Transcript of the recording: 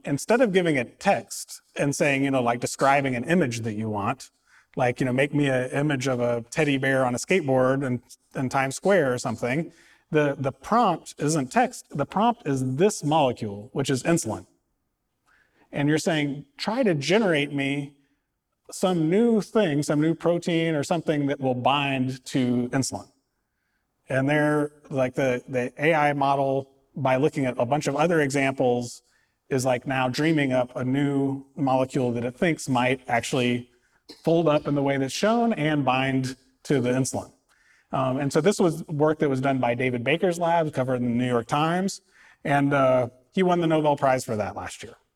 instead of giving it text and saying, like describing an image that you want, like, make me an image of a teddy bear on a skateboard in Times Square or something, the prompt isn't text. The prompt is this molecule, which is insulin. And you're saying, try to generate me some new thing, some new protein or something that will bind to insulin. And they're like the AI model, by looking at a bunch of other examples, is like now dreaming up a new molecule that it thinks might actually fold up in the way that's shown and bind to the insulin. And so this was work that was done by David Baker's lab, covered in the New York Times, and he won the Nobel Prize for that last year.